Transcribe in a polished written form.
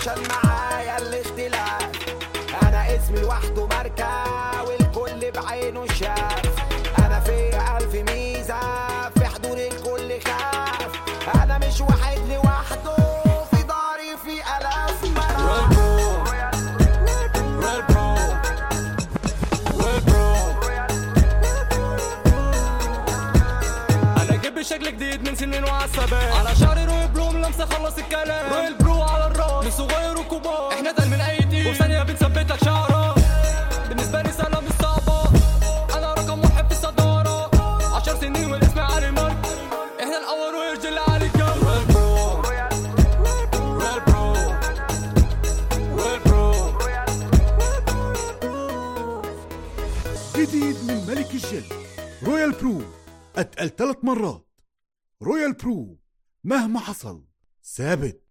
عشان معايا الاختلاف. انا اسمي لوحده ماركة والكل بعينه شاف. انا فيا 1000 ميزة في حضور الكل خاف. انا مش واحد لوحده في داري في الاف مناف. انا جيب بشكل جديد من سنين وعالثبات. على شعري روي برو لمسه خلص الكلام. روي برو على الراس من صغير وكبار. احنا تقل من اي تيم وثانيه بنثبت لك شعرك. بالنسبه لي سنه مش صعبه. انا رقم واحد في الصداره. 10 سنين والاسم علي مارك. احنا الاول ويرجل على الجو. روي برو روي برو روي برو. جديد من ملك الجل رويال برو، أتقل 3 مرات. رويال برو مهما حصل ثابت.